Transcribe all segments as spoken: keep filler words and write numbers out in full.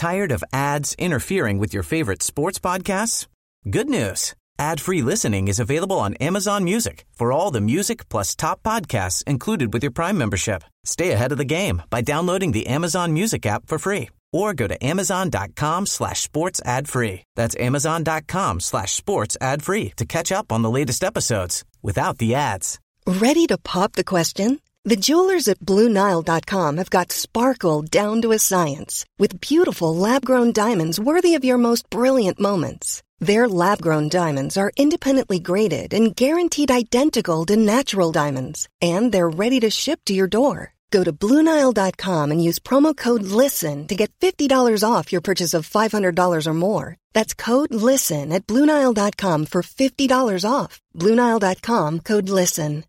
Tired of ads interfering with your favorite sports podcasts? Good news. Ad-free listening is available on Amazon Music for all the music plus top podcasts included with your Prime membership. Stay ahead of the game by downloading the Amazon Music app for free or go to amazon.com slash sports ad free. That's amazon.com slash sports ad free to catch up on the latest episodes without the ads. Ready to pop the question? The jewelers at Blue Nile dot com have got sparkle down to a science with beautiful lab-grown diamonds worthy of your most brilliant moments. Their lab-grown diamonds are independently graded and guaranteed identical to natural diamonds, and they're ready to ship to your door. Go to Blue Nile dot com and use promo code LISTEN to get fifty dollars off your purchase of five hundred dollars or more. That's code LISTEN at Blue Nile dot com for fifty dollars off. Blue Nile dot com, code LISTEN.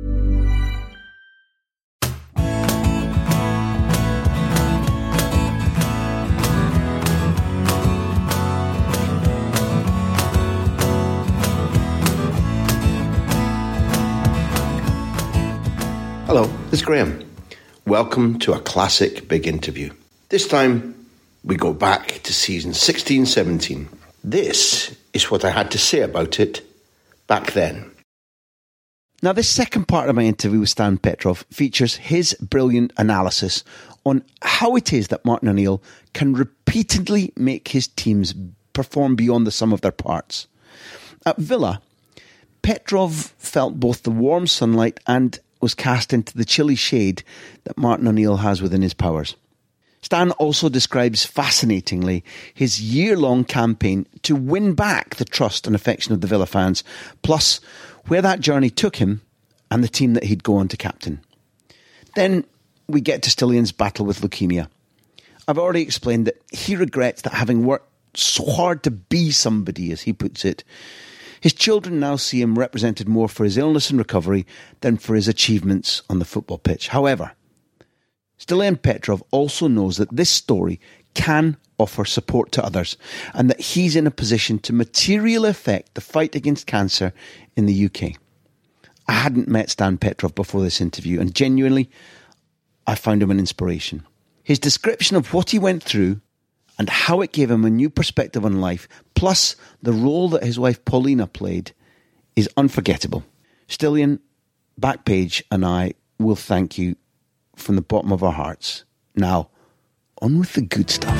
Hello, this is Graham. Welcome to a classic big interview. This time, we go back to season sixteen seventeen. This is what I had to say about it back then. Now, this second part of my interview with Stan Petrov features his brilliant analysis on how it is that Martin O'Neill can repeatedly make his teams perform beyond the sum of their parts. At Villa, Petrov felt both the warm sunlight and was cast into the chilly shade that Martin O'Neill has within his powers. Stan also describes fascinatingly his year-long campaign to win back the trust and affection of the Villa fans, plus where that journey took him and the team that he'd go on to captain. Then we get to Stillion's battle with leukemia. I've already explained that he regrets that having worked so hard to be somebody, as he puts it, his children now see him represented more for his illness and recovery than for his achievements on the football pitch. However, Stiliyan Petrov also knows that this story can offer support to others and that he's in a position to materially affect the fight against cancer in the U K. I hadn't met Stan Petrov before this interview, and genuinely, I found him an inspiration. His description of what he went through and how it gave him a new perspective on life, plus the role that his wife Paulina played, is unforgettable. Stiliyan, Backpage and I will thank you from the bottom of our hearts. Now, on with the good stuff.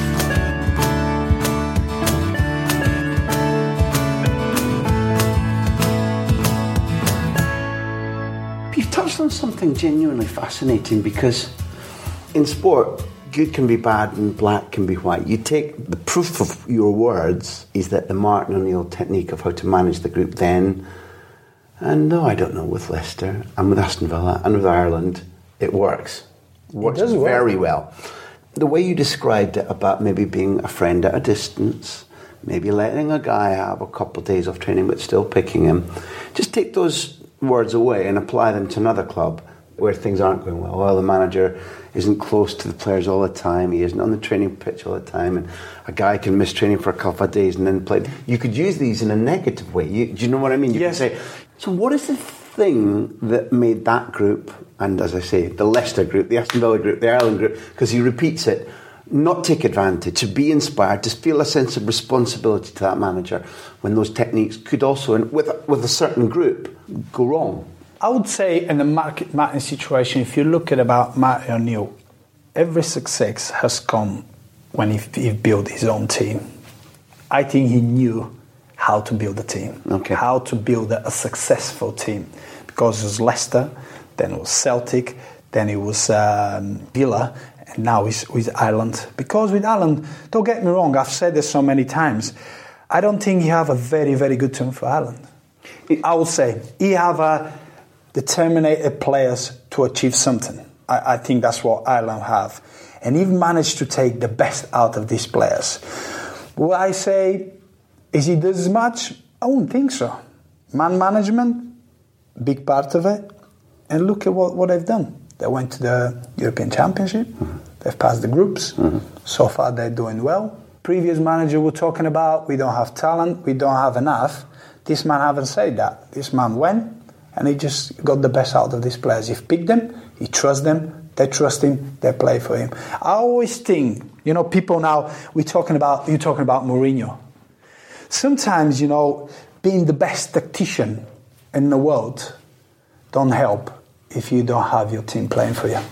You've touched on something genuinely fascinating, because in sport, good can be bad and black can be white. You take the proof of your words is that the Martin O'Neill technique of how to manage the group then, and no, I don't know, with Leicester and with Aston Villa and with Ireland, it works. It works it very work. well. The way you described it about maybe being a friend at a distance, maybe letting a guy have a couple of days of training but still picking him, just take those words away and apply them to another club where things aren't going well. Well, the manager isn't close to the players all the time, he isn't on the training pitch all the time, and a guy can miss training for a couple of days and then play. You could use these in a negative way. You, do you know what I mean? You yes. can say, so what is the thing that made that group, and as I say, the Leicester group, the Aston Villa group, the Ireland group, because he repeats it, not take advantage, to be inspired, to feel a sense of responsibility to that manager when those techniques could also, with, with a certain group, go wrong? I would say in the Martin Martin situation, if you look at about Martin O'Neill, every success has come when he, he built his own team. I think he knew how to build a team, okay. how to build a, a successful team. Because it was Leicester, then it was Celtic, then it was um, Villa, and now it's with Ireland. Because with Ireland, don't get me wrong, I've said this so many times, I don't think he have a very, very good team for Ireland. I would say he have a determined players to achieve something. I, I think that's what Ireland have. And he managed to take the best out of these players. Will I say, is he does as much? I wouldn't think so. Man management, big part of it. And look at what, what they've done. They went to the European Championship. Mm-hmm. They've passed the groups. Mm-hmm. So far they're doing well. Previous manager were talking about, we don't have talent, we don't have enough. This man haven't said that. This man went, and he just got the best out of these players. He picked them, he trusts them They trust him. They play for him. I always think, you know, people now, we're talking about, you're talking about Mourinho. Sometimes, you know, being the best tactician in the world don't help if you don't have your team playing for you.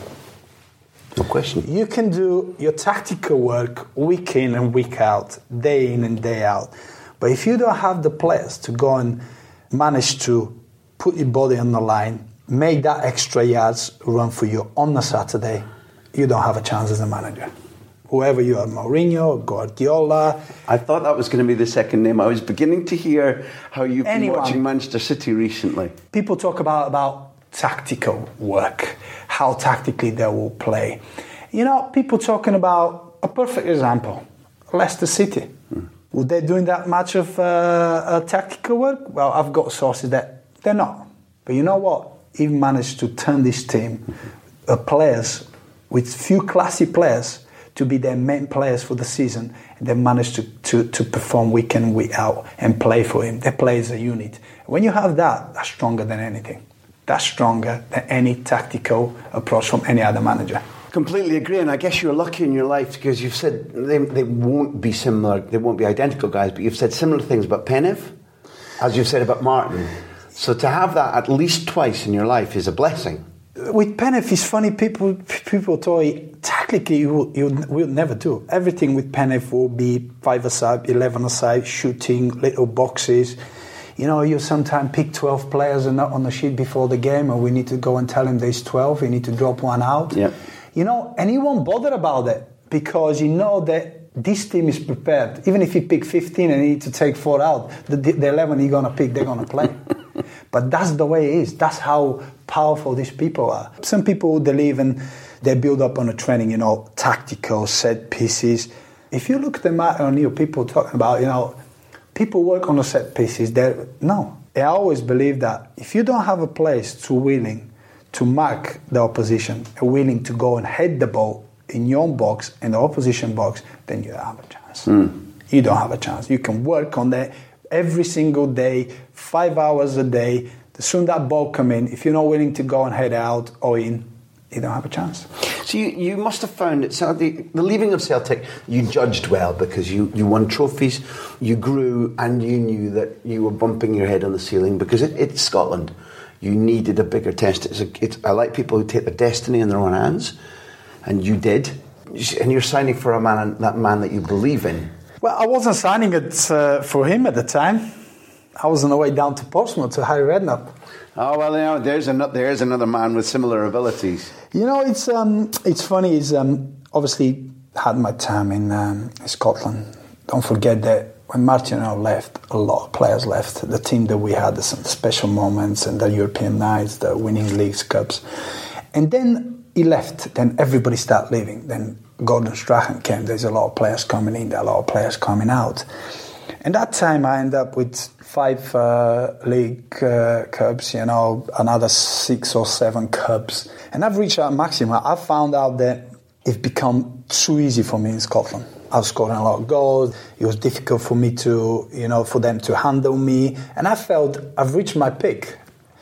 No question. You can do your tactical work week in and week out, day in and day out. But if you don't have the players to go and manage to put your body on the line, make that extra yards run for you on a Saturday, you don't have a chance as a manager. Whoever you are, Mourinho, Guardiola. I thought that was going to be the second name. I was beginning to hear how you've anyone. been watching Manchester City recently. People talk about, about tactical work, how tactically they will play. You know, people talking about a perfect example, Leicester City. Hmm. Were they doing that much of uh, uh, tactical work? Well, I've got sources that they're not. But you know what? He managed to turn this team, uh, players, with few classy players, to be their main players for the season. And they managed to, to, to perform week in, week out and play for him. They play as a unit. When you have that, that's stronger than anything. That's stronger than any tactical approach from any other manager. Completely agree, and I guess you're lucky in your life because you've said they, they won't be similar, they won't be identical guys, but you've said similar things about Penniff, as you've said about Martin. So to have that at least twice in your life is a blessing. With Penniff, it's funny, people people talk, tactically you, you will never do. Everything with Penniff will be five-a-side, eleven-a-side, shooting, little boxes. You know, you sometimes pick twelve players and not on the sheet before the game, and we need to go and tell him there's twelve, you need to drop one out. Yep. You know, and he won't bother about it because you know that this team is prepared. Even if you pick fifteen and you need to take four out, the, the eleven you're going to pick, they're going to play. But that's the way it is. That's how powerful these people are. Some people believe in, they build up on a training, you know, tactical set pieces. If you look at the Martin O'Neill, people talking about, you know, people work on the set pieces. They're, no, I always believe that if you don't have a place to willing to mark the opposition, willing to go and head the ball in your own box, in the opposition box, then you don't have a chance. Mm. You don't have a chance. You can work on that every single day, five hours a day. The soon that ball come in, if you're not willing to go and head out or in, you don't have a chance. So you, you must have found it. So the, the leaving of Celtic, you judged well because you, you won trophies, you grew, and you knew that you were bumping your head on the ceiling because it, it's Scotland. You needed a bigger test. It's a, it's, I like people who take their destiny in their own hands, and you did. And you're signing for a man, that man that you believe in. Well, I wasn't signing it uh, for him at the time. I was on the way down to Portsmouth to Harry Redknapp. Oh well, you know, there's another there's another man with similar abilities. You know, it's um, it's funny. Is um, obviously had my time in um, Scotland. Don't forget that when Martino left, a lot of players left. The team that we had, some special moments and the European nights, the winning leagues, cups, and then he left. Then everybody started leaving. Then Gordon Strachan came. There's a lot of players coming in. There are a lot of players coming out. And that time I ended up with five uh, league uh, cups, you know, another six or seven cups. And I've reached that maximum. I found out that it's become too easy for me in Scotland. I was scoring a lot of goals. It was difficult for me to, you know, for them to handle me. And I felt I've reached my peak.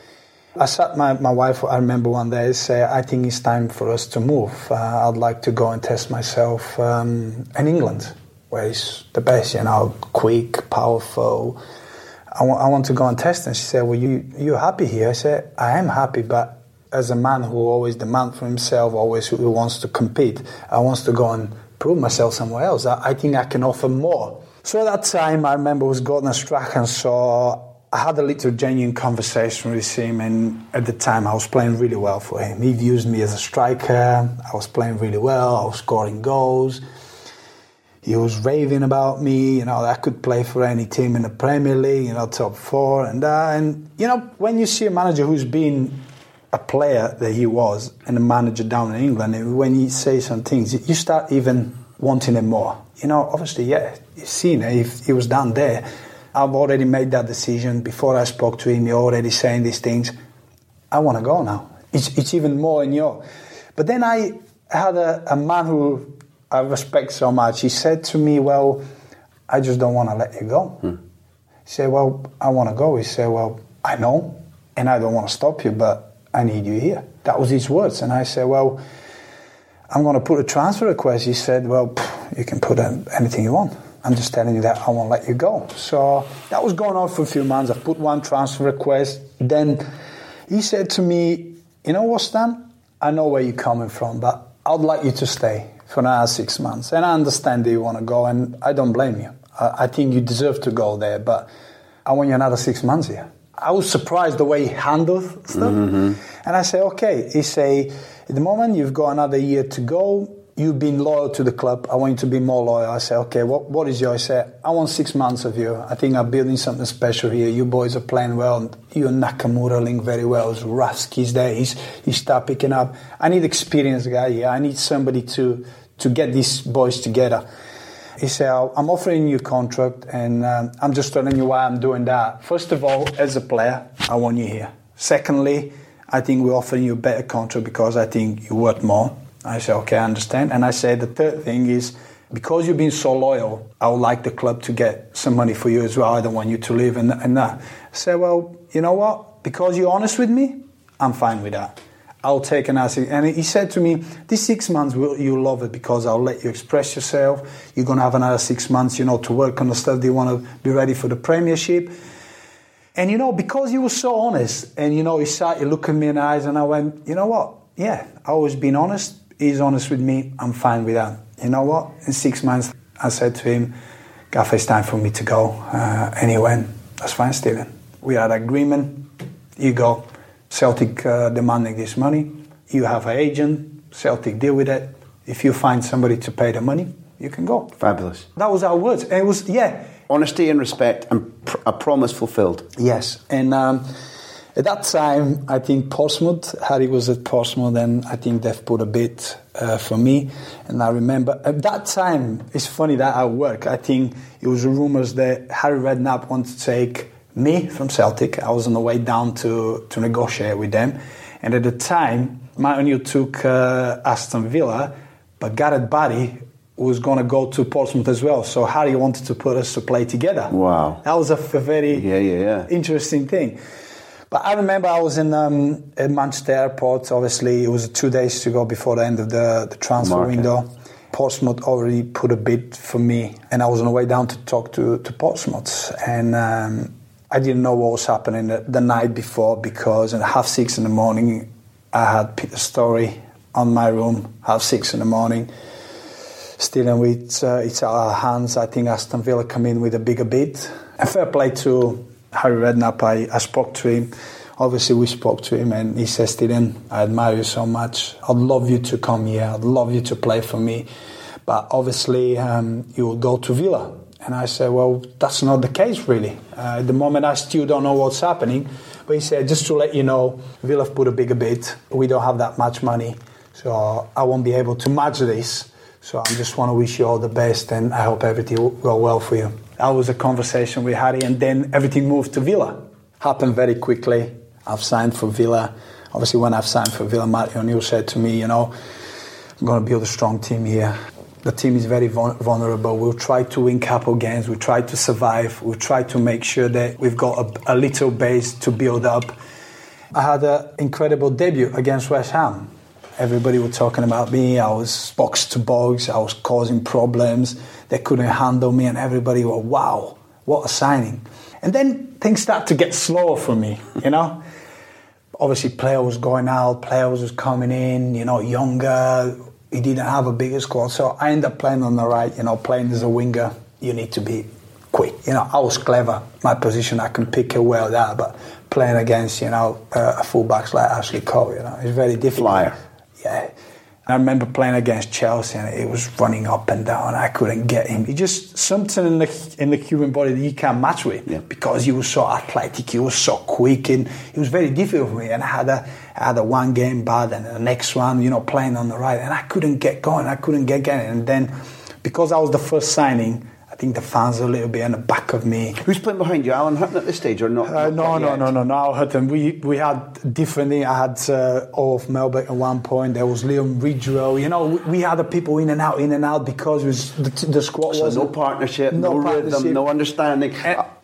I sat my, my wife, I remember one day, say, I think it's time for us to move. Uh, I'd like to go and test myself um, in England, where it's the best, you know, quick, powerful. I, w- I want to go and test. And she said, well, you, you're happy here? I said, I am happy, but as a man who always demands for himself, always who wants to compete, I wants to go and prove myself somewhere else. I, I think I can offer more. So at that time, I remember it was Gordon Strachan, so I had a little genuine conversation with him, and at the time I was playing really well for him. He used me as a striker. I was playing really well. I was scoring goals. He was raving about me, you know, that I could play for any team in the Premier League, you know, top four. And, uh, and you know, when you see a manager who's been a player that he was and a manager down in England, when he says some things, you start even wanting him more. You know, obviously, yeah, you've seen it. If he was down there, I've already made that decision. Before I spoke to him, you're already saying these things. I want to go now. It's, it's even more in your... But then I had a, a man who I respect so much. He said to me, well, I just don't want to let you go. Hmm. He said, well, I want to go. He said, well, I know, and I don't want to stop you, but I need you here. That was his words. And I said, well, I'm going to put a transfer request. He said, well, pff, you can put anything you want. I'm just telling you that I won't let you go. So that was going on for a few months. I put one transfer request. Then he said to me, you know what, Stan? I know where you're coming from, but I'd like you to stay for another six months. And I understand that you want to go, and I don't blame you. I, I think you deserve to go there, but I want you another six months here. I was surprised the way he handled stuff. Mm-hmm. And I say, okay. He say, at the moment, you've got another year to go. You've been loyal to the club. I want you to be more loyal. I say, okay, what, what is your? I say, I want six months of you. I think I'm building something special here. You boys are playing well. You and Nakamura link very well. Rafsky's there. He's, he start picking up. I need experienced guy here. I need somebody to, to get these boys together. He said, I'm offering you a contract, and um, I'm just telling you why I'm doing that. First of all, as a player, I want you here. Secondly, I think we're offering you a better contract because I think you're worth more. I said, okay, I understand. And I said, the third thing is, because you've been so loyal, I would like the club to get some money for you as well. I don't want you to leave and, and that. I said, well, you know what? Because you're honest with me, I'm fine with that. I'll take an answer. And he said to me, these six months, you'll love it because I'll let you express yourself. You're going to have another six months, you know, to work on the stuff that you want to be ready for the Premiership. And, you know, because he was so honest, and, you know, he sat, he looked at me in the eyes, and I went, you know what? Yeah, I've always been honest. He's honest with me. I'm fine with that. You know what? In six months, I said to him, Gaffer, it's time for me to go. Uh, and he went, that's fine, Stephen. We had an agreement. You go. Celtic uh, demanding this money. You have an agent. Celtic deal with it. If you find somebody to pay the money, you can go. Fabulous. That was our words. And it was, yeah. Honesty and respect and pr- a promise fulfilled. Yes. And um, at that time, I think Portsmouth, Harry was at Portsmouth, and I think they've put a bid uh, for me. And I remember at that time, it's funny that at work, I think it was rumours that Harry Redknapp wanted to take me from Celtic. I was on the way down to, to negotiate with them. And at the time, Matt O'Neill took uh, Aston Villa, but Gareth Barry was going to go to Portsmouth as well. So Harry wanted to put us to play together. Wow. That was a, a very yeah, yeah, yeah. interesting thing. But I remember I was in um, at Manchester Airport. Obviously, it was two days to go before the end of the, the transfer Market. window. Portsmouth already put a bid for me, and I was on the way down to talk to, to Portsmouth. And um, I didn't know what was happening the, the night before, because at half six in the morning, I had Peter Storey on my room, half six in the morning. Still, and with, uh, it's our hands. I think Aston Villa come in with a bigger bid. And fair play to Harry Redknapp. I, I spoke to him. Obviously, we spoke to him, and he says, Dylan, I admire you so much. I'd love you to come here. I'd love you to play for me. But obviously, um, you will go to Villa. And I said, well, that's not the case, really. Uh, at the moment, I still don't know what's happening. But he said, just to let you know, Villa have put a bigger bid. We don't have that much money, so I won't be able to match this. So I just want to wish you all the best, and I hope everything will go well for you. That was a conversation with Harry, and then everything moved to Villa. Happened very quickly. I've signed for Villa. Obviously, when I've signed for Villa, Matt O'Neill said to me, you know, I'm going to build a strong team here. The team is very vulnerable. We'll try to win couple games. We'll try to survive. We'll try to make sure that we've got a, a little base to build up. I had an incredible debut against West Ham. Everybody was talking about me. I was box to box. I was causing problems. They couldn't handle me, and everybody was, wow, what a signing. And then things start to get slower for me, you know. Obviously, player was going out, players was coming in, you know, younger. He didn't have a bigger squad, so I ended up playing on the right, you know, playing as a winger. You need to be quick. You know, I was clever. My position, I can pick it well that, but playing against, you know, uh, fullbacks like Ashley Cole, you know, it's very difficult. Flyer. Yeah. I remember playing against Chelsea, and it was running up and down. I couldn't get him. He just something in the in the human body that you can't match with, yeah. Because he was so athletic, he was so quick, and it was very difficult for me. And I had a I had a one game bad, and the next one, you know, playing on the right, and I couldn't get going. I couldn't get going. And then, because I was the first signing, I think the fans were a little bit in the back of me. Who's playing behind you, Alan Hutton at this stage, or not? Uh, no, not no, no, no, no, Al Hutton. We we had different things. I had uh, Olaf Melbeck at one point. There was Liam Ridgewell. You know, we, we had the people in and out, in and out, because it was the, the squad so was no partnership, no, no partnership. rhythm, no understanding. And,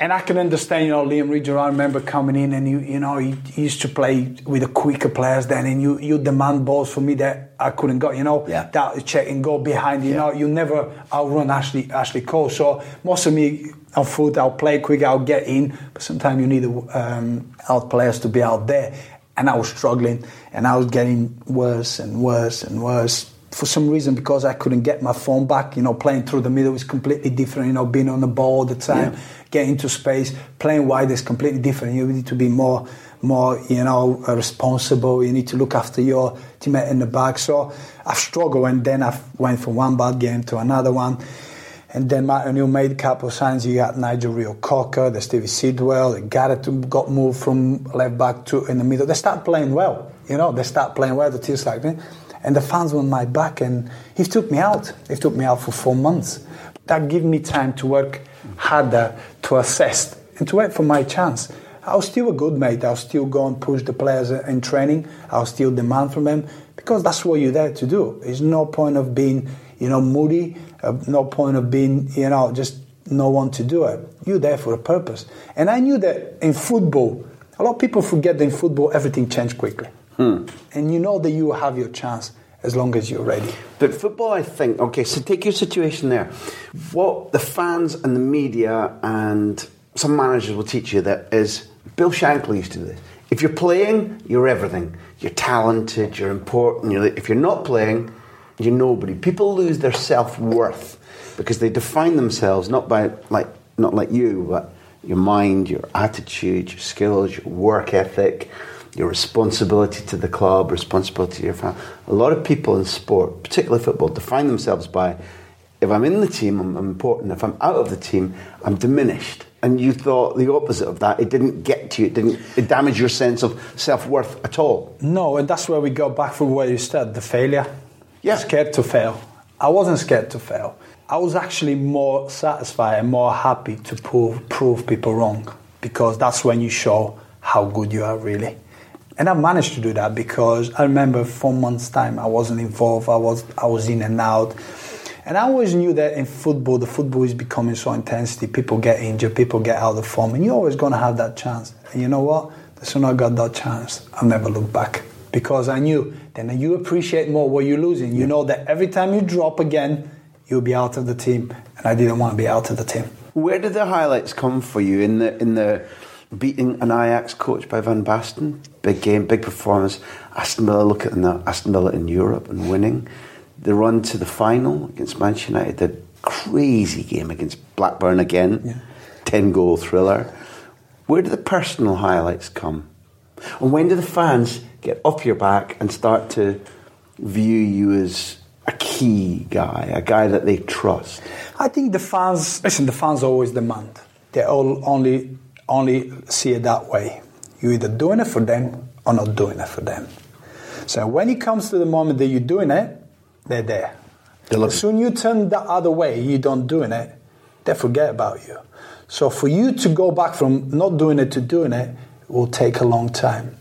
And I can understand, you know, Liam Ridger, I remember coming in and, you you know, he, he used to play with the quicker players then, and you, you demand balls for me that I couldn't go, you know, yeah. that check and go behind, you yeah. know, you never outrun Ashley, Ashley Cole. So most of me on foot, I'll play quick, I'll get in, but sometimes you need um, out players to be out there. And I was struggling, and I was getting worse and worse and worse. For some reason, because I couldn't get my form back, you know, playing through the middle is completely different, you know, being on the ball all the time, yeah. getting into space, playing wide is completely different. You need to be more, more, you know, responsible. You need to look after your teammate in the back. So I've struggled, and then I went from one bad game to another one. And then Martin O'Neill made a couple of signs. You got Nigel Reo-Coker, the Stevie Sidwell, the Garrett got moved from left back to in the middle. They start playing well, you know, they start playing well, the teams like me. And the fans were on my back, and he took me out. He took me out for four months. That gave me time to work harder, to assess, and to wait for my chance. I was still a good mate. I was still go and push the players in training. I was still demand from them, because that's what you're there to do. There's no point of being, you know, moody. Uh, no point of being, you know, just no one to do it. You're there for a purpose. And I knew that in football, a lot of people forget that in football everything changed quickly. Hmm. And you know that you have your chance as long as you're ready. But football, I think, okay, so take your situation there. What the fans and the media and some managers will teach you that is, Bill Shankly used to do this. If you're playing, you're everything. You're talented, you're important. You're, if you're not playing, you're nobody. People lose their self-worth because they define themselves not by, like, not like you, but your mind, your attitude, your skills, your work ethic, your responsibility to the club, responsibility to your family. A lot of people in sport, particularly football, define themselves by, if I'm in the team, I'm important. If I'm out of the team, I'm diminished. And you thought the opposite of that. It didn't get to you. It didn't it damage your sense of self-worth at all. No, and that's where we go back from where you started, the failure. Yeah. Scared to fail. I wasn't scared to fail. I was actually more satisfied and more happy to prove, prove people wrong, because that's when you show how good you are really. And I managed to do that, because I remember four months' time I wasn't involved. I was I was in and out. And I always knew that in football, the football is becoming so intensity. People get injured, people get out of form, and you're always going to have that chance. And you know what? The sooner I got that chance, I'll never look back. Because I knew, then you appreciate more what you're losing. You know that every time you drop again, you'll be out of the team. And I didn't want to be out of the team. Where did the highlights come for you? In the in the beating an Ajax coached by Van Basten? Big game, big performance. Aston Villa, look at the Aston Villa in Europe and winning. The run to the final against Manchester United. The crazy game against Blackburn again. Yeah. ten-goal thriller. Where do the personal highlights come? And when do the fans get off your back and start to view you as a key guy, a guy that they trust? I think the fans, listen, the fans always demand. They all only only see it that way. You're either doing it for them or not doing it for them. So when it comes to the moment that you're doing it, they're there. As soon as you turn the other way, you don't doing it, they forget about you. So for you to go back from not doing it to doing it will take a long time.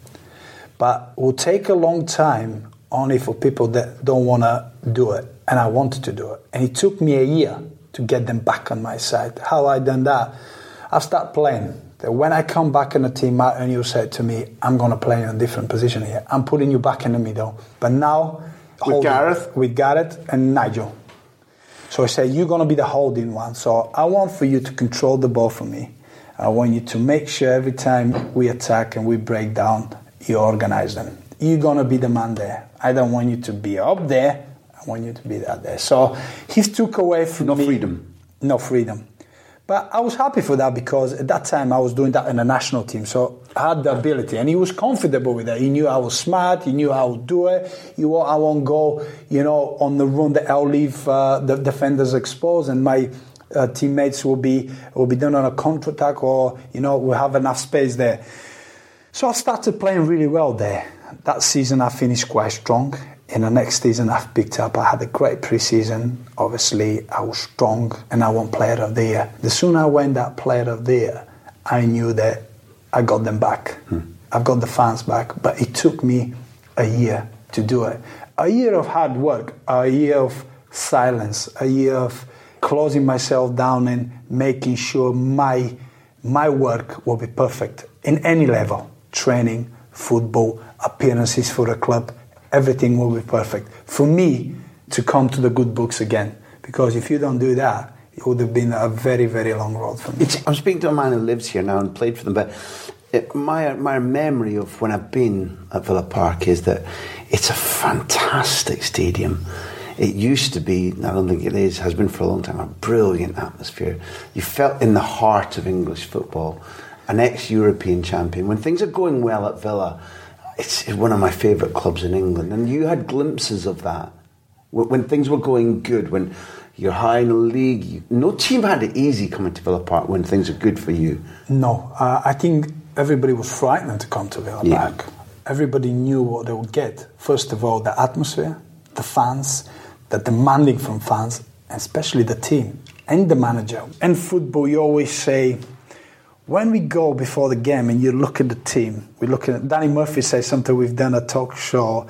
But it will take a long time only for people that don't want to do it. And I wanted to do it. And it took me a year to get them back on my side. How I done that? I started playing. When I come back in the team, Martin O'Neill said to me, I'm going to play in a different position here. I'm putting you back in the middle. But now... With Gareth? With Gareth and Nigel. So I said, you're going to be the holding one. So I want for you to control the ball for me. I want you to make sure every time we attack and we break down, you organize them. You're going to be the man there. I don't want you to be up there. I want you to be out there. So he took away from no me... No freedom. No freedom. But I was happy for that, because at that time I was doing that in the national team. So I had the ability, and he was comfortable with that. He knew I was smart. He knew I would do it. You, I won't go, you know, on the run that I'll leave uh, the defenders exposed, and my uh, teammates will be will be done on a counter-attack, or, you know, we'll have enough space there. So I started playing really well there. That season I finished quite strong. In the next season I've picked up, I had a great pre-season. Obviously I was strong and I won Player of the Year. The sooner I won that Player of the Year, I knew that I got them back. Hmm. I've got the fans back, but it took me a year to do it. A year of hard work, a year of silence, a year of closing myself down and making sure my my work will be perfect in any level. Training, football, appearances for the club, everything will be perfect. For me to come to the good books again, because if you don't do that, it would have been a very, very long road for me. It's, I'm speaking to a man who lives here now and played for them, but it, my my memory of when I've been at Villa Park is that it's a fantastic stadium. It used to be, I don't think it is, has been for a long time, a brilliant atmosphere. You felt in the heart of English football, an ex-European champion. When things are going well at Villa, it's one of my favourite clubs in England. And you had glimpses of that. When things were going good, when you're high in the league, you, no team had it easy coming to Villa Park when things are good for you. No, uh, I think everybody was frightened to come to Villa yeah. Park. Everybody knew what they would get. First of all, the atmosphere, the fans, the demanding from fans, especially the team and the manager. And football, you always say, when we go before the game and you look at the team, we look at Danny Murphy says something. We've done a talk show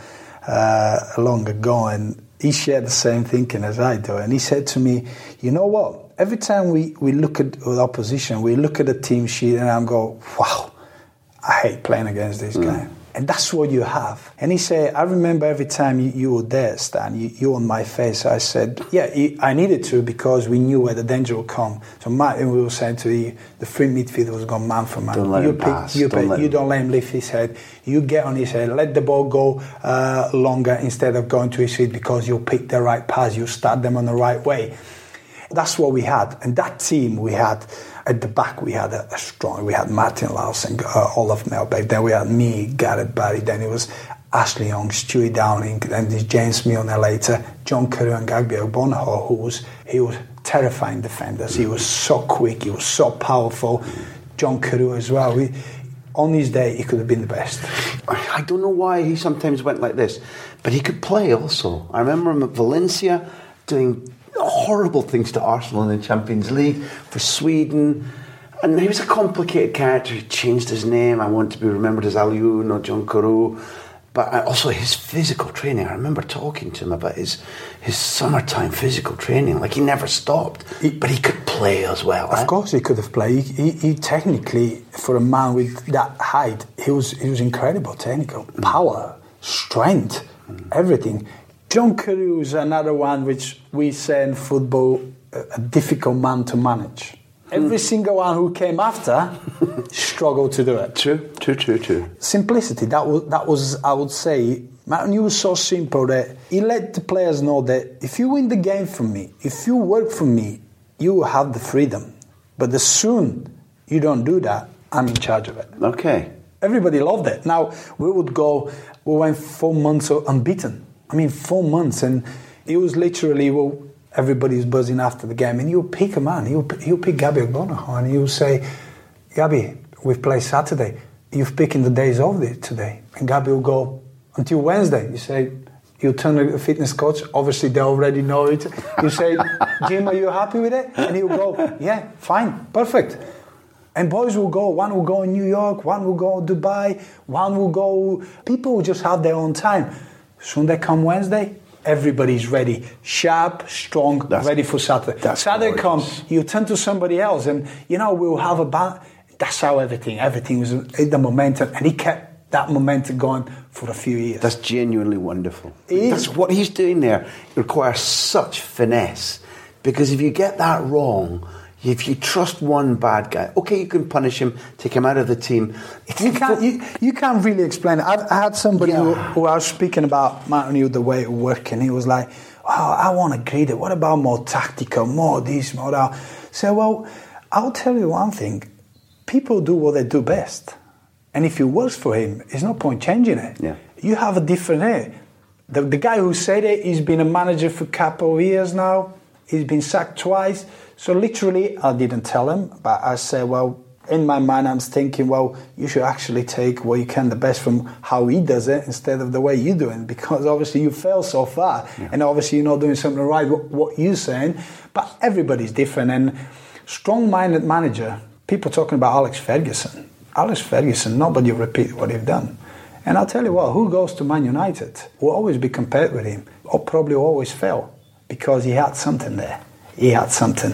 uh, long ago, and he shared the same thinking as I do. And he said to me, you know what? Every time we, we look at the opposition, we look at the team sheet, and I go, wow, I hate playing against this mm. guy. And that's what you have. And he said, I remember every time you, you were there, Stan, you, you on my face. I said, yeah, I needed to because we knew where the danger would come. So Martin, we were saying to you, the free midfielder was going man for man. Don't let you him pick, pass. You, don't pick, let you him. don't let him lift his head. You get on his head, let the ball go uh, longer instead of going to his feet because you'll pick the right pass. You start them on the right way. That's what we had. And that team we had, at the back we had a, a strong, we had Martin Lawson, uh, Olaf Melbeck, then we had me, Gareth Barry, then it was Ashley Young, Stewie Downing, then there's James Milner later, John Carew and Gabby Ogbonnaho, who was, he was terrifying defenders. He was so quick, he was so powerful. John Carew as well. We, on his day, he could have been the best. I don't know why he sometimes went like this, but he could play also. I remember him at Valencia doing horrible things to Arsenal in the Champions League, for Sweden, and he was a complicated character. He changed his name. I want to be remembered as Aliou, not John Carew. But also his physical training. I remember talking to him about his his summertime physical training. Like he never stopped, he, but he could play as well. Of eh? course, he could have played. He, he, he technically, for a man with that height, he was he was incredible. Technical power, strength, mm. everything. John Carew is another one which we say in football, a, a difficult man to manage. Every mm. single one who came after struggled to do it. True, true, true, true. Simplicity, that was, that was I would say, Martin was so simple that he let the players know that if you win the game for me, if you work for me, you will have the freedom. But as soon you don't do that, I'm in charge of it. Okay. Everybody loved it. Now, we would go, we went four months unbeaten. I mean, four months, and it was literally, well, everybody's buzzing after the game, and you'll pick a man, you'll, you'll pick Gabby Ogbonnaho, and you'll say, Gabby, we've played Saturday, you've picked the days off today, and Gabby will go, until Wednesday, you say, you turn to the fitness coach, obviously they already know it, you say, Jim, are you happy with it? And he'll go, yeah, fine, perfect. And boys will go, one will go in New York, one will go Dubai, one will go, people will just have their own time. Sunday come Wednesday, everybody's ready, sharp, strong, that's, ready for Saturday. Saturday comes, you turn to somebody else, and you know we'll have a band. That's how everything, everything was the momentum, and he kept that momentum going for a few years. That's genuinely wonderful. That's what he's doing there. It requires such finesse, because if you get that wrong, if you trust one bad guy, okay, you can punish him, take him out of the team. It's you can't, you, you can't really explain it. I, I had somebody yeah. who, who I was speaking about Martin O'Neill, the way it worked, and he was like, oh, I want to agree that. What about more tactical, more this, more that? So, well, I'll tell you one thing. People do what they do best. And if it works for him, there's no point changing it. Yeah. You have a different air. The, the guy who said it, he's been a manager for a couple of years now. He's been sacked twice. So literally, I didn't tell him, but I said, well, in my mind, I'm thinking, well, you should actually take what you can, the best from how he does it, instead of the way you do it, because obviously you fail so far, yeah. and obviously you're not doing something right, what, what you're saying, but everybody's different, and strong-minded manager, people talking about Alex Ferguson. Alex Ferguson, nobody repeat what he's done. And I'll tell you what, who goes to Man United will always be compared with him, or probably always fail, because he had something there. He had something,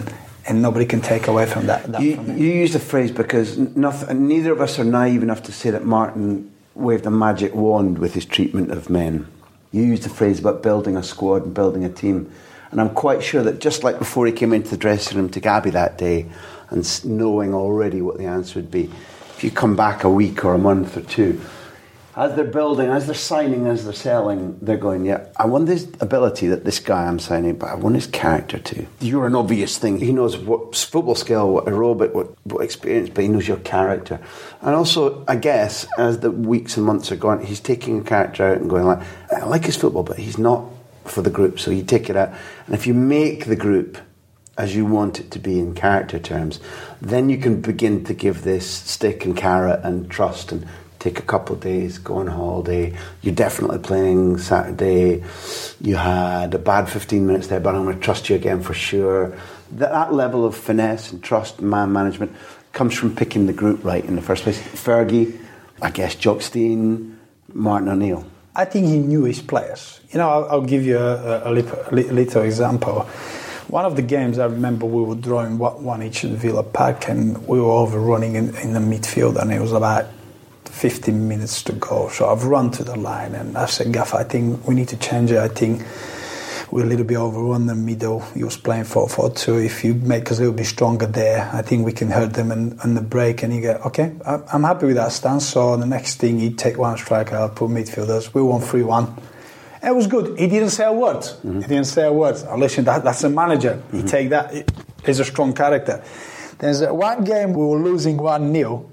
and nobody can take away from that. that you, from you use the phrase because nothing, neither of us are naive enough to say that Martin waved a magic wand with his treatment of men. You used the phrase about building a squad and building a team. And I'm quite sure that just like before he came into the dressing room to Gabby that day and knowing already what the answer would be, if you come back a week or a month or two, as they're building, as they're signing, as they're selling, they're going, yeah, I want this ability that this guy I'm signing, but I want his character too. You're an obvious thing. He knows what football skill, what aerobic, what, what experience, but he knows your character. And also, I guess, as the weeks and months are going, he's taking a character out and going like, I like his football, but he's not for the group, so you take it out. And if you make the group as you want it to be in character terms, then you can begin to give this stick and carrot and trust and take a couple of days, go on holiday. You're definitely playing Saturday. You had a bad fifteen minutes there, but I'm going to trust you again for sure. That, that level of finesse and trust and man management comes from picking the group right in the first place. Fergie, I guess Jock Stein, Martin O'Neill. I think he knew his players. You know, I'll, I'll give you a, a, a little example. One of the games I remember we were drawing one each at Villa Park and we were overrunning in, in the midfield and it was about fifteen minutes to go. So I've run to the line and I said, Gaff, I think we need to change it. I think we're a little bit overrun the middle. He was playing four four two. If you make us a little bit stronger there, I think we can hurt them in, in the break. And he go, okay, I'm happy with that stance. So the next thing, he'd take one striker, I'll put midfielders. We won three one. It was good. He didn't say a word. Mm-hmm. He didn't say a word. Oh, listen, that, that's a manager. Mm-hmm. He take that. He's a strong character. There's one game we were losing one nil.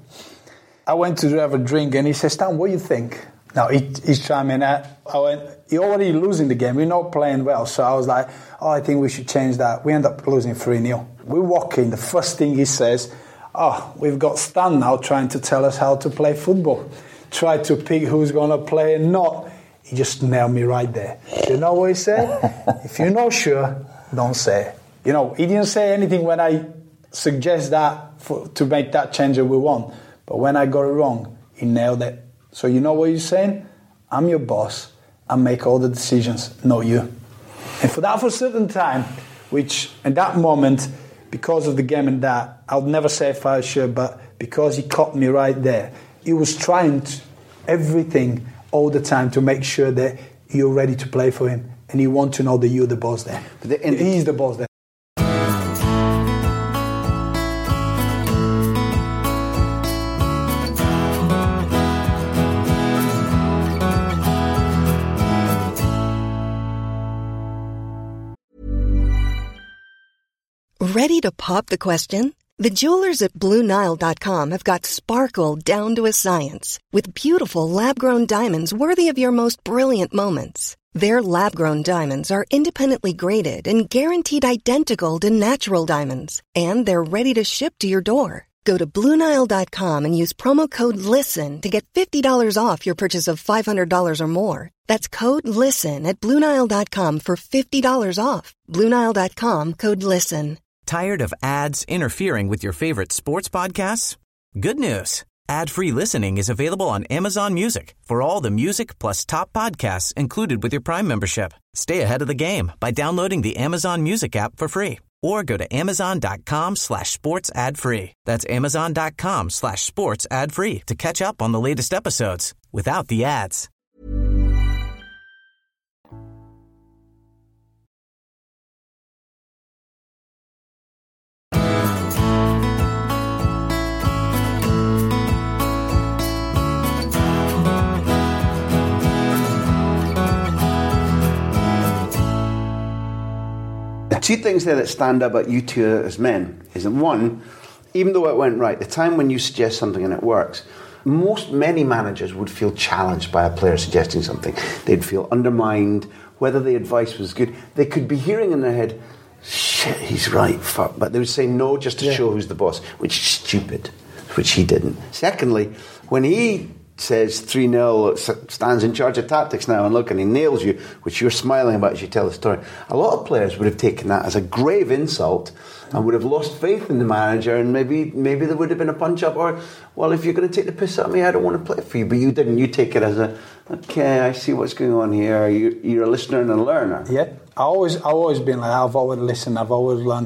I went to have a drink and he said, Stan, what do you think? Now, he, he's chiming in. I went, you're already losing the game. We're not playing well. So I was like, oh, I think we should change that. We end up losing three nil. We walk in. The first thing he says, oh, we've got Stan now trying to tell us how to play football. Try to pick who's going to play and not. He just nailed me right there. You know what he said? If you're not sure, don't say it. You know, he didn't say anything when I suggest that for, to make that change that we want. But when I got it wrong, he nailed it. So you know what he's saying? I'm your boss. I make all the decisions, not you. And for that, for a certain time, which in that moment, because of the game and that, I'll never say if I was sure, but because he caught me right there, he was trying to, everything all the time to make sure that you're ready to play for him. And he wants to know that you're the boss there. But the, the, He's the boss there. Ready to pop the question? The jewelers at Blue Nile dot com have got sparkle down to a science with beautiful lab-grown diamonds worthy of your most brilliant moments. Their lab-grown diamonds are independently graded and guaranteed identical to natural diamonds, and they're ready to ship to your door. Go to Blue Nile dot com and use promo code LISTEN to get fifty dollars off your purchase of five hundred dollars or more. That's code LISTEN at Blue Nile dot com for fifty dollars off. Blue Nile dot com, code LISTEN. Tired of ads interfering with your favorite sports podcasts? Good news. Ad-free listening is available on Amazon Music for all the music plus top podcasts included with your Prime membership. Stay ahead of the game by downloading the Amazon Music app for free or go to amazon.com slash sports ad free. That's amazon.com slash sports ad free to catch up on the latest episodes without the ads. Two things there that stand out about you two as men is that one, even though it went right, the time when you suggest something and it works, most, many managers would feel challenged by a player suggesting something. They'd feel undermined, whether the advice was good. They could be hearing in their head, shit, he's right, fuck. But they would say no just to yeah. show who's the boss, which is stupid, which he didn't. Secondly, when he says three nil, stands in charge of tactics now and look, and he nails you, which you're smiling about as you tell the story, a lot of players would have taken that as a grave insult and would have lost faith in the manager, and maybe maybe there would have been a punch up, or, well, if you're going to take the piss at me, I don't want to play for you. But you didn't. You take it as a, okay, I see what's going on here. You, you're a listener and a learner. Yeah, I always, I've always been like, I've always listened, I've always learned.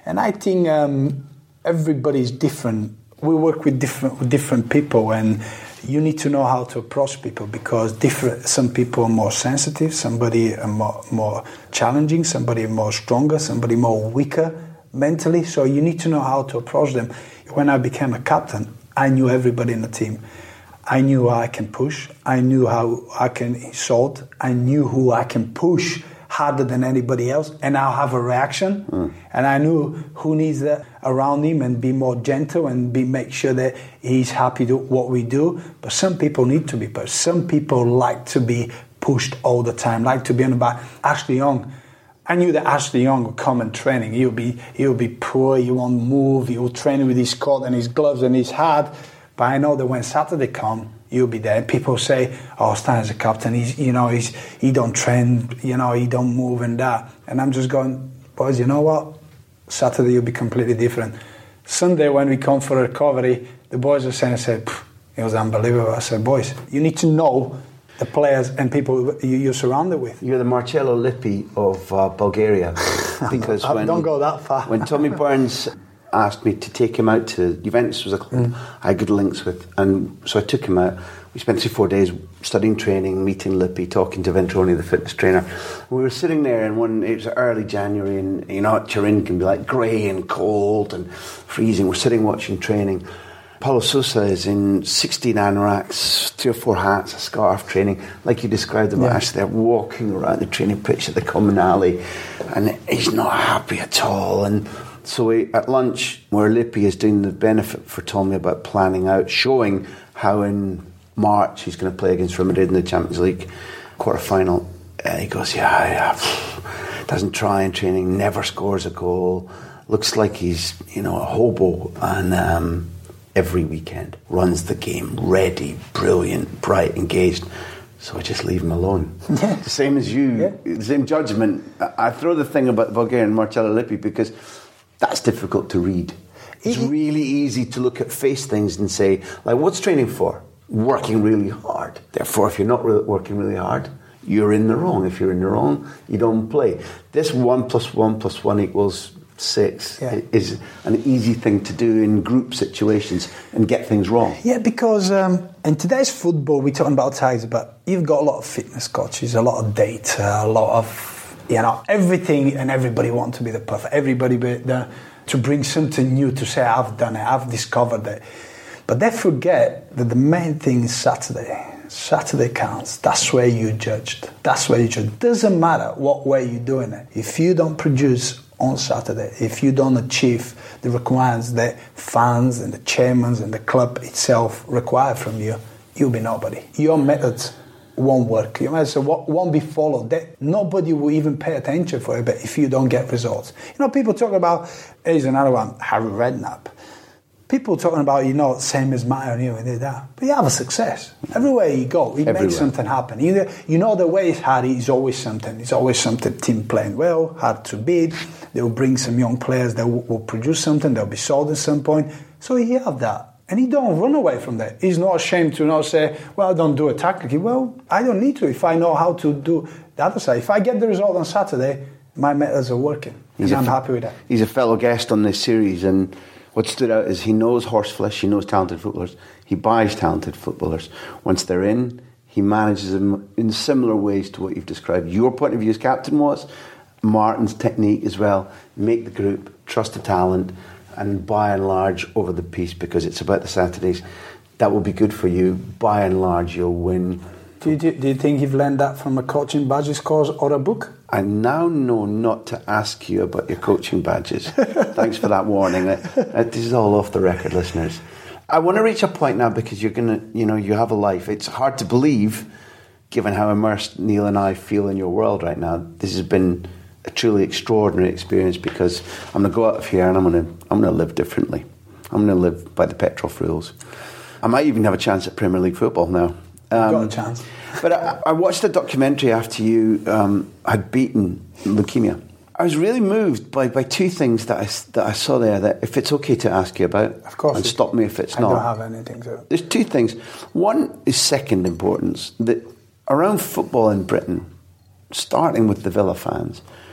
And I think um, everybody's different. We work with different with different people, and you need to know how to approach people because different. Some people are more sensitive, somebody are more, more challenging, somebody more stronger, somebody more weaker mentally. So you need to know how to approach them. When I became a captain, I knew everybody in the team. I knew how I can push. I knew how I can insult. I knew who I can push harder than anybody else, and I'll have a reaction. Mm. And I knew who needs that around him and be more gentle and be make sure that he's happy to what we do. But some people need to be pushed. Some people like to be pushed all the time, like to be on the back. Ashley Young, I knew that Ashley Young would come and training. He'll be he'll be poor. He won't move. He will train with his coat and his gloves and his hat. But I know that when Saturday comes, you'll be there. People say, "Oh, Stan's a captain. He's, you know, he's he don't train. You know, he don't move and that." And I'm just going, boys. You know what? Saturday you'll be completely different. Sunday when we come for recovery, the boys are saying, "I said, it was unbelievable." I said, "Boys, you need to know the players and people you, you're surrounded with." You're the Marcello Lippi of uh, Bulgaria, because when don't go that far. When Tommy Burns asked me to take him out to Juventus, was a club mm. I had good links with, and so I took him out. We spent three, four days studying training, meeting Lippi, talking to Ventroni, the fitness trainer. We were sitting there, and one it was early January, and you know what Turin can be like, grey and cold and freezing. We're sitting watching training. Paulo Sousa is in sixteen anoraks, three or four hats, a scarf, training like you described them. Yeah. Actually, they're walking around the training pitch at the common alley, and he's not happy at all. And so we, at lunch, where Lippi is doing the benefit for Tommy about planning out, showing how in March he's going to play against Real Madrid in the Champions League quarter-final. Uh, he goes, yeah, yeah, doesn't try in training, never scores a goal, looks like he's, you know, a hobo, and um, every weekend runs the game, ready, brilliant, bright, engaged. So I just leave him alone. Yeah. The same as you, yeah. The same judgment. I throw the thing about the Bulgarian Marcello Lippi because that's difficult to read. It's really easy to look at face things and say, like, what's training for? Working really hard. Therefore, if you're not really working really hard, you're in the wrong. If you're in the wrong, you don't play. This one plus one plus one equals six yeah. is an easy thing to do in group situations and get things wrong. Yeah, because um, in today's football, we're talking about ties, but you've got a lot of fitness coaches, a lot of data, a lot of, you know, everything, and everybody wants to be the perfect. Everybody be the, to bring something new to say, I've done it, I've discovered it. But they forget that the main thing is Saturday. Saturday counts. That's where you're judged. That's where you judge. Doesn't matter what way you're doing it. If you don't produce on Saturday, if you don't achieve the requirements that fans and the chairmen and the club itself require from you, you'll be nobody. Your methods won't work. Your methods won't be followed. That nobody will even pay attention for it. But if you don't get results, you know, people talk about. Here's another one, Harry Redknapp. People talking about, you know, same as Mario Neo and did that. But you have a success. Everywhere you go, he Everywhere. makes something happen. You know, you know the way it's Harry is always something. It's always something. Team playing well, hard to beat. They will bring some young players that will, will produce something. They'll be sold at some point. So he have that. And he don't run away from that. He's not ashamed to not say, well, I don't do it tactically. Well, I don't need to if I know how to do the other side. If I get the result on Saturday, my methods are working. He's and I'm happy with that. He's a fellow guest on this series, and what stood out is he knows horseflesh, he knows talented footballers, he buys talented footballers. Once they're in, he manages them in similar ways to what you've described. Your point of view as captain was, Martin's technique as well, make the group, trust the talent, and by and large over the piece, because it's about the Saturdays, that will be good for you. By and large, you'll win. Do you, do you think you've learned that from a coaching badges course or a book? I now know not to ask you about your coaching badges. Thanks for that warning. This is all off the record, listeners. I want to reach a point now because you're gonna, you know, you have a life. It's hard to believe, given how immersed Neil and I feel in your world right now. This has been a truly extraordinary experience because I'm going to go out of here and I'm going to, I'm going to live differently. I'm going to live by the Petrov rules. I might even have a chance at Premier League football now. Um, got a chance. But I, I watched a documentary after you um, had beaten leukemia. I was really moved by, by two things that I, that I saw there that if it's okay to ask you about, of course, and stop me if it's I not. I don't have anything to. There's two things. One is second importance, that around football in Britain, starting with the Villa fans,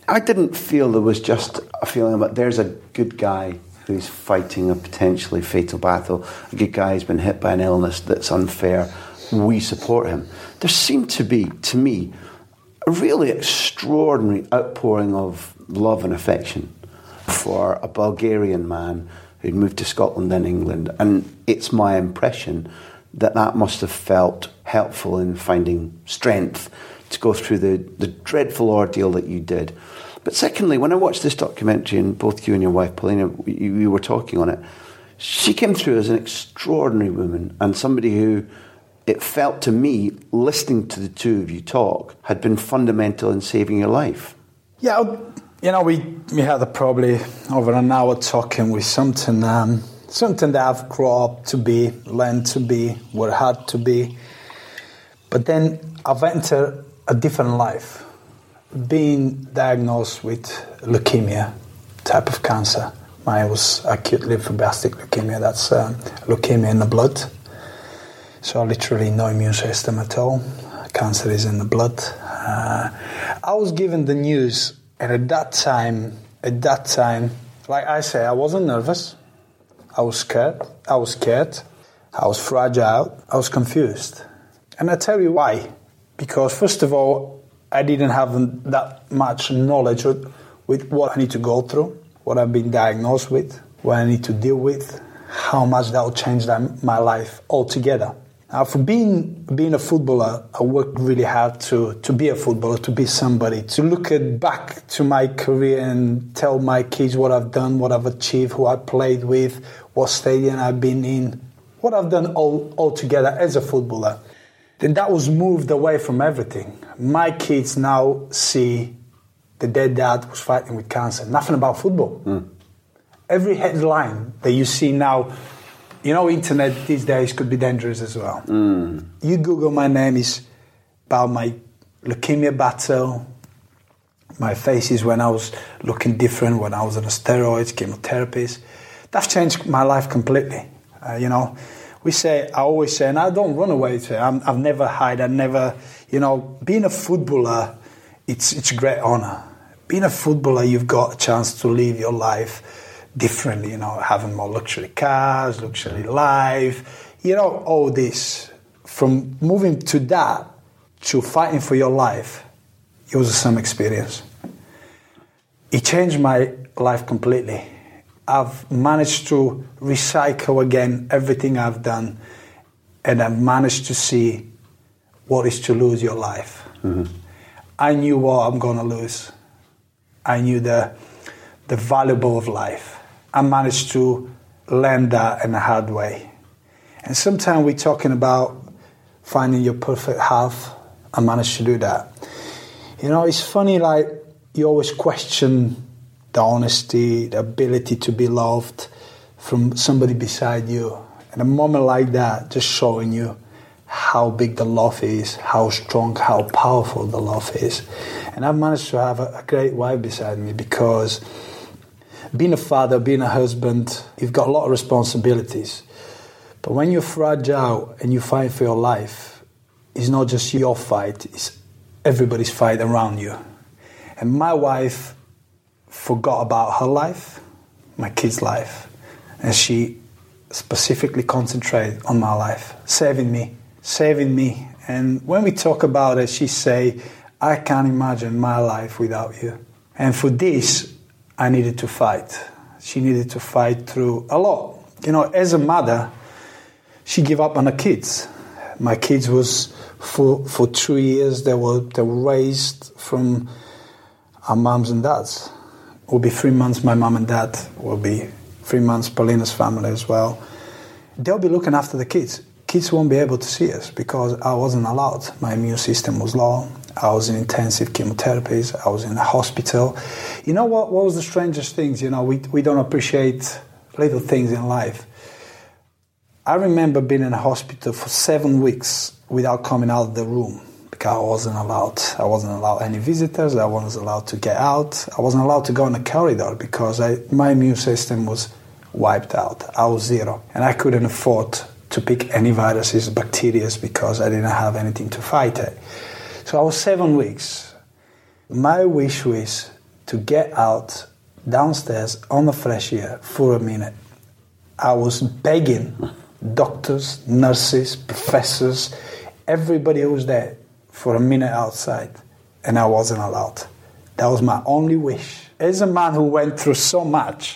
I didn't feel there was just a feeling about there's a good guy who's fighting a potentially fatal battle, a good guy who's been hit by an illness that's unfair, we support him. There seemed to be, to me, a really extraordinary outpouring of love and affection for a Bulgarian man who'd moved to Scotland and England, and it's my impression that that must have felt helpful in finding strength to go through the, the dreadful ordeal that you did. But secondly, when I watched this documentary, and both you and your wife, Paulina, you, you were talking on it, she came through as an extraordinary woman and somebody who, it felt to me, listening to the two of you talk, had been fundamental in saving your life. Yeah, you know, we, we had a probably over an hour talking with something, um, something that I've grown up to be, learned to be, worked hard to be. But then I've entered a different life. Being diagnosed with leukemia, type of cancer. Mine was acute lymphoblastic leukemia. That's um, leukemia in the blood. So literally no immune system at all. Cancer is in the blood. Uh, I was given the news, and at that time, at that time, like I say, I wasn't nervous. I was scared. I was scared. I was fragile. I was confused. And I tell you why. Because first of all, I didn't have that much knowledge with what I need to go through, what I've been diagnosed with, what I need to deal with, how much that will change my life altogether. Now, for being being a footballer, I worked really hard to, to be a footballer, to be somebody, to look at back to my career and tell my kids what I've done, what I've achieved, who I played with, what stadium I've been in, what I've done all, all together as a footballer. Then that was moved away from everything. My kids now see that their dad was fighting with cancer. Nothing about football. Mm. Every headline that you see now, you know, internet these days could be dangerous as well. Mm. You Google my name, is about my leukemia battle, my faces when I was looking different, when I was on steroids, chemotherapies. That's changed my life completely, uh, you know. We say, I always say, and I don't run away to it. I'm, I've never hide. I never, you know, being a footballer, it's it's a great honor. Being a footballer, you've got a chance to live your life differently. You know, having more luxury cars, luxury life, you know, all this. From moving to that to fighting for your life, it was some experience. It changed my life completely. I've managed to recycle again everything I've done, and I've managed to see what is to lose your life. Mm-hmm. I knew what I'm going to lose. I knew the the valuable of life. I managed to learn that in a hard way. And sometimes we're talking about finding your perfect half. I managed to do that. You know, it's funny, like, you always question the honesty, the ability to be loved from somebody beside you. And a moment like that, just showing you how big the love is, how strong, how powerful the love is. And I've managed to have a, a great wife beside me, because being a father, being a husband, you've got a lot of responsibilities. But when you're fragile and you fight for your life, it's not just your fight, it's everybody's fight around you. And my wife forgot about her life, my kid's life, and she specifically concentrated on my life, saving me, saving me. And when we talk about it, she say, I can't imagine my life without you. And for this, I needed to fight. She needed to fight through a lot. You know, as a mother, she gave up on her kids. My kids was, for for two years, they were, they were raised from our mums and dads. Will be three months my mum and dad, will be three months Paulina's family as well. They'll be looking after the kids. Kids won't be able to see us because I wasn't allowed. My immune system was low. I was in intensive chemotherapies. I was in a hospital. You know what, what was the strangest things? You know, we, we don't appreciate little things in life. I remember being in a hospital for seven weeks without coming out of the room. I wasn't allowed. I wasn't allowed any visitors. I wasn't allowed to get out. I wasn't allowed to go in the corridor because I, my immune system was wiped out. I was zero. And I couldn't afford to pick any viruses, bacteria, because I didn't have anything to fight it. So I was seven weeks. My wish was to get out downstairs on the fresh air for a minute. I was begging doctors, nurses, professors, everybody who was there for a minute outside, and I wasn't allowed. That was my only wish. As a man who went through so much,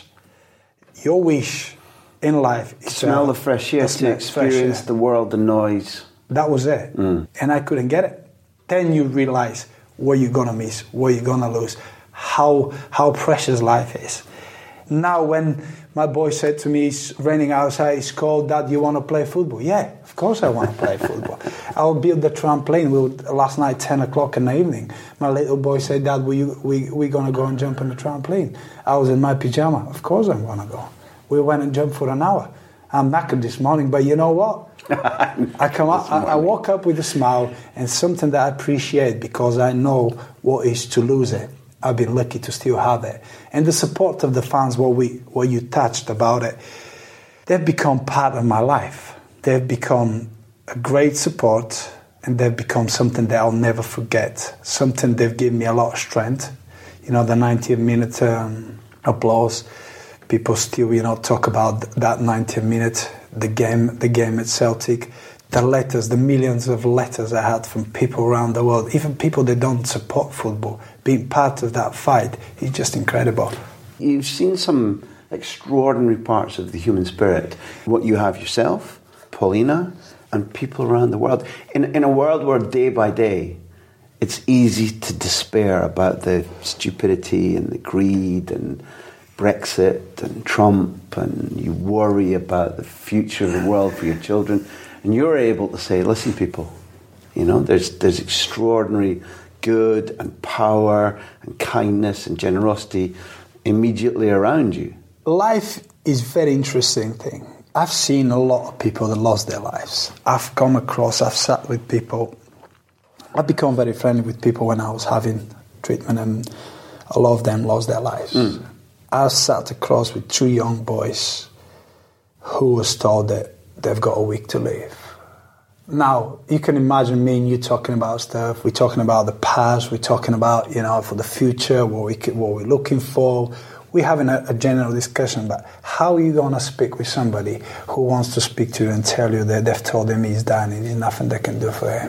your wish in life is to smell the fresh air, to experience the world, the noise. That was it. Mm. And I couldn't get it. Then you realize what you're going to miss, what you're going to lose, how how precious life is. Now when my boy said to me, it's raining outside, it's cold, Dad, you want to play football? Yeah, of course I want to play football. I'll build the trampoline. We were, last night, ten o'clock in the evening, my little boy said, Dad, we we we going to go and jump on the trampoline? I was in my pyjama. Of course I'm going to go. We went and jumped for an hour. I'm knackered this morning, but you know what? I come up, I, I woke up with a smile and something that I appreciate because I know what is to lose it. I've been lucky to still have it. And the support of the fans, what we what you touched about it, they've become part of my life. They've become a great support, and they've become something that I'll never forget. Something they've given me a lot of strength. You know, the ninetieth minute um, applause. People still, you know, talk about that ninetieth minute, the game, the game at Celtic, the letters, the millions of letters I had from people around the world, even people that don't support football, being part of that fight is just incredible. You've seen some extraordinary parts of the human spirit. What you have yourself, Paulina, and people around the world. In, in a world where day by day, it's easy to despair about the stupidity and the greed and Brexit and Trump, and you worry about the future of the world for your children, and you're able to say, listen, people, you know, there's there's extraordinary good and power and kindness and generosity immediately around you. Life is a very interesting thing. I've seen a lot of people that lost their lives. I've come across, I've sat with people, I've become very friendly with people when I was having treatment, and a lot of them lost their lives. Mm. I sat across with two young boys who was told that they've got a week to live. Now, you can imagine me and you talking about stuff. We're talking about the past. We're talking about, you know, for the future, what, we, what we're looking for. We're having a, a general discussion about how are you going to speak with somebody who wants to speak to you and tell you that they've told him he's dying and there's nothing they can do for him.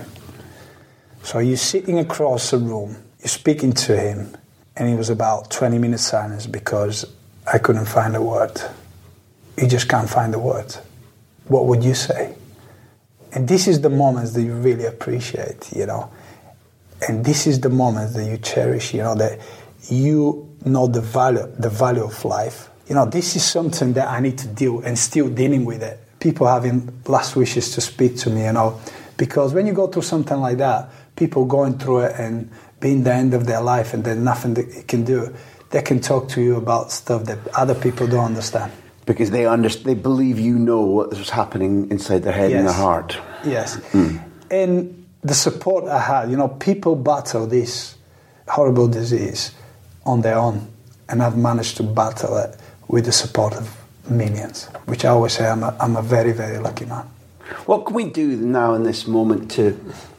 So you're sitting across the room, you're speaking to him, and it was about twenty minutes silence because I couldn't find a word. You just can't find a word. What would you say? And this is the moments that you really appreciate, you know. And this is the moments that you cherish, you know, that you know the value, the value of life. You know, this is something that I need to deal and still dealing with it. People having last wishes to speak to me, you know, because when you go through something like that, people going through it and being the end of their life and there's nothing that you can do, they can talk to you about stuff that other people don't understand. Because they understand, they believe you know what's happening inside their head yes. and their heart. Yes. Mm. And the support I had, you know, people battle this horrible disease on their own, and I've managed to battle it with the support of millions, which I always say I'm a, I'm a very, very lucky man. What can we do now in this moment to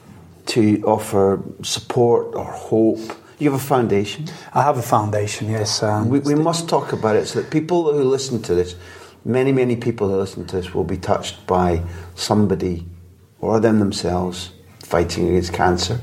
to offer support or hope? You have a foundation? I have a foundation, yes. Um, we, we must talk about it so that people who listen to this, many, many people who listen to this will be touched by somebody or them themselves fighting against cancer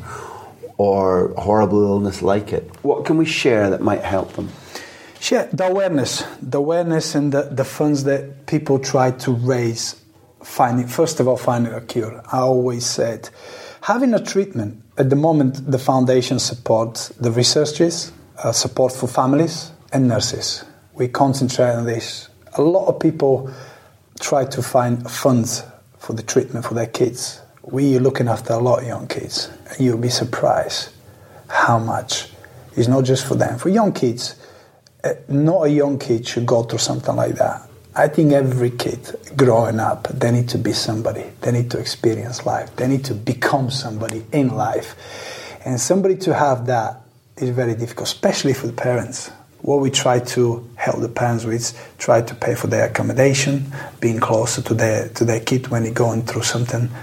or a horrible illness like it. What can we share that might help them? Share the awareness, the awareness and the, the funds that people try to raise, finding, first of all, finding a cure. I always said, having a treatment, at the moment the foundation supports the researchers, uh, support for families and nurses. We concentrate on this. A lot of people try to find funds for the treatment for their kids. We are looking after a lot of young kids, and you'll be surprised how much is not just for them. For young kids, uh, not a young kid should go through something like that. I think every kid growing up, they need to be somebody. They need to experience life. They need to become somebody in life. And somebody to have that is very difficult, especially for the parents. What we try to help the parents with is try to pay for their accommodation, being closer to their to their kid when they're going through something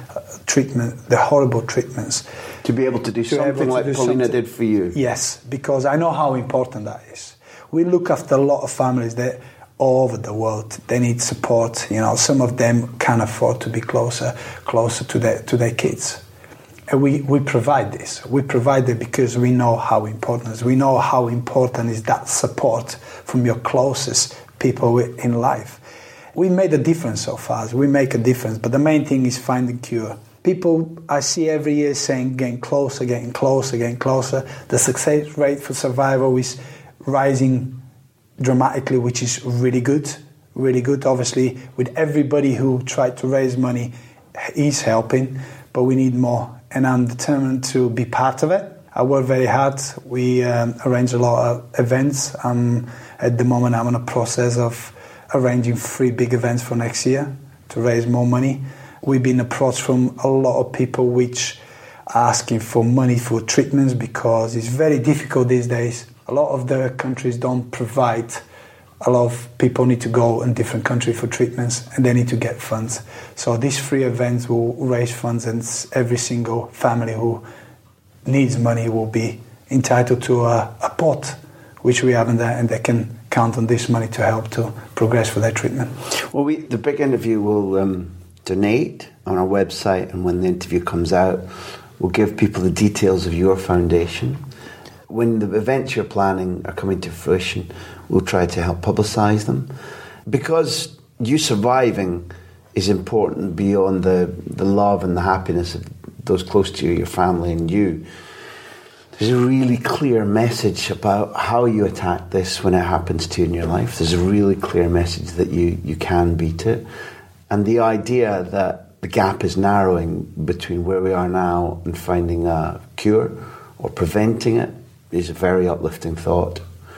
treatment, the horrible treatments. To be able to do to something to like do Paulina something. did for you. Yes, because I know how important that is. We look after a lot of families that all over the world. They need support. You know, some of them can't afford to be closer, closer to their to their kids. And we, we provide this. We provide it because we know how important it is. We know how important is that support from your closest people in life. We made a difference so far. We make a difference, but the main thing is finding cure. People I see every year saying getting closer, getting closer, getting closer. The success rate for survival is rising dramatically, which is really good, really good. Obviously, with everybody who tried to raise money is helping, but we need more. And I'm determined to be part of it. I work very hard. We um, arrange a lot of events. Um, at the moment, I'm in a process of arranging three big events for next year to raise more money. We've been approached from a lot of people which are asking for money for treatments because it's very difficult these days. A lot of the countries don't provide. A lot of people need to go in different countries for treatments and they need to get funds. So these three events will raise funds and every single family who needs money will be entitled to a, a pot, which we have in there, and they can count on this money to help to progress for their treatment. Well, we, the big interview will um, donate on our website, and when the interview comes out, we'll give people the details of your foundation. When the events you're planning are coming to fruition, we'll try to help publicise them. Because you surviving is important beyond the, the love and the happiness of those close to you, your family and you. There's a really clear message about how you attack this when it happens to you in your life. There's a really clear message that you, you can beat it. And the idea that the gap is narrowing between where we are now and finding a cure or preventing it is a very uplifting thought.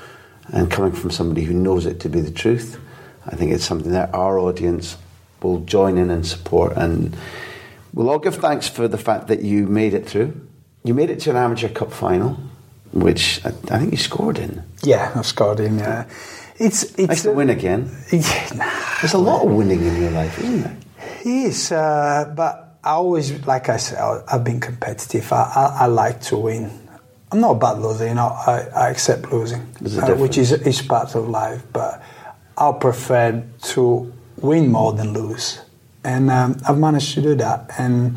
And coming from somebody who knows it to be the truth, I think it's something that our audience will join in and support. And we'll all give thanks for the fact that you made it through. You made it to an amateur cup final, which I, I think you scored in. Yeah, I've scored in, yeah. It's, it's nice to win again. Yeah, nah, There's a lot of winning in your life, isn't there? It is, uh, but I always, like I said, I've been competitive. I, I, I like to win. I'm not a bad loser, you know, I, I accept losing, uh, which is, is part of life, but I prefer to win more than lose. And um, I've managed to do that. And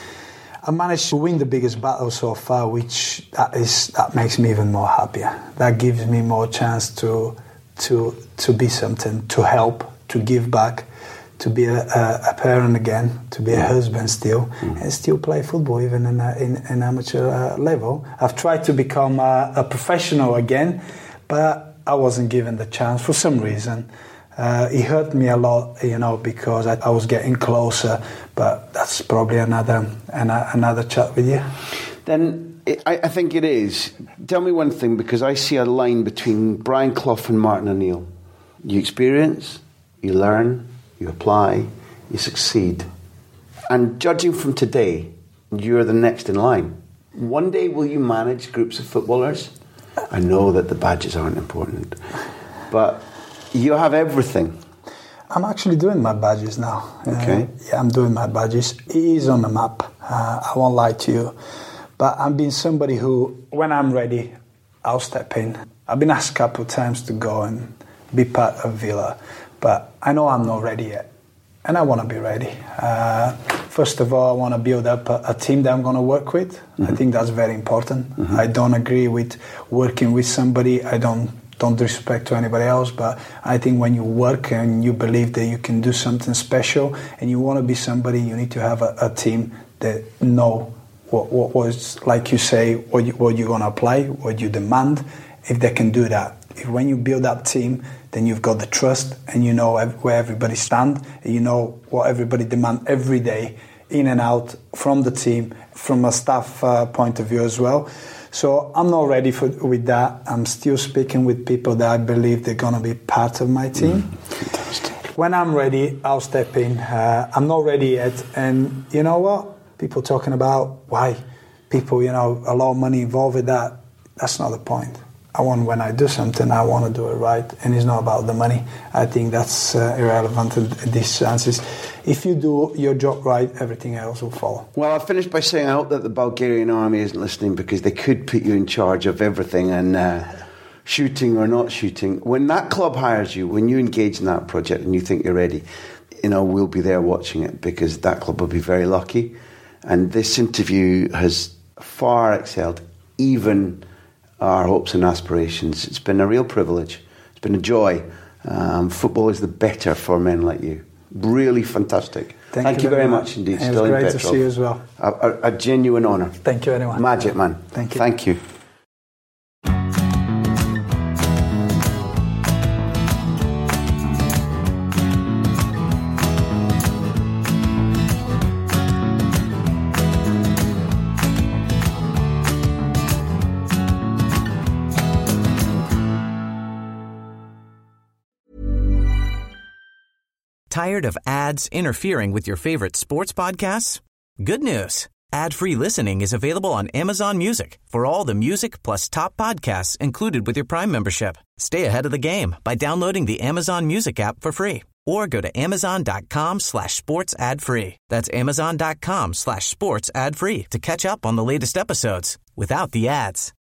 I managed to win the biggest battle so far, which that is that makes me even more happier. That gives me more chance to to to be something, to help, to give back, to be a, a, a parent again, to be a husband still, mm. and still play football even in a, in an amateur uh, level. I've tried to become a, a professional again, but I wasn't given the chance for some reason. Uh, it hurt me a lot, you know, because I, I was getting closer. But that's probably another an, another chat with you. Then it, I, I think it is. Tell me one thing, because I see a line between Brian Clough and Martin O'Neill. You experience, you learn, you apply, you succeed. And judging from today, you're the next in line. One day will you manage groups of footballers? I know that the badges aren't important, but you have everything. I'm actually doing my badges now. Okay. Uh, yeah, I'm doing my badges. It is on the map. Uh, I won't lie to you. But I'm being somebody who, when I'm ready, I'll step in. I've been asked a couple of times to go and be part of Villa, but I know I'm not ready yet. And I want to be ready. Uh, first of all, I want to build up a, a team that I'm going to work with. Mm-hmm. I think that's very important. Mm-hmm. I don't agree with working with somebody. I don't don't disrespect to anybody else, but I think when you work and you believe that you can do something special and you want to be somebody, you need to have a, a team that know what, what was, like you say, what, you, what you're going to apply, what you demand, if they can do that. If when you build that team, then you've got the trust and you know where everybody stands, and you know what everybody demands every day, in and out, from the team, from a staff uh, point of view as well. So I'm not ready for with that. I'm still speaking with people that I believe they're going to be part of my team. Mm, fantastic. When I'm ready, I'll step in. Uh, I'm not ready yet. And you know what? People talking about why people, you know, a lot of money involved with that. That's not the point. I want when I do something, I want to do it right, and it's not about the money. I think that's uh, irrelevant in these chances. If you do your job right, everything else will follow. Well, I'll finish by saying I hope that the Bulgarian army isn't listening, because they could put you in charge of everything, and uh, shooting or not shooting. When that club hires you, when you engage in that project and you think you're ready, you know, we'll be there watching it, because that club will be very lucky. And this interview has far excelled even our hopes and aspirations. It's been a real privilege. It's been a joy. Um, football is the better for men like you. Really fantastic. Thank, Thank you, you very much, much indeed. It was great Petrov. To see you as well. A, a, a genuine honour. Thank you very much. Magic, man. Thank you. Thank you. Tired of ads interfering with your favorite sports podcasts? Good news. Ad-free listening is available on Amazon Music for all the music plus top podcasts included with your Prime membership. Stay ahead of the game by downloading the Amazon Music app for free, or go to amazon.com slash sports ad free. That's amazon.com slash sports ad free to catch up on the latest episodes without the ads.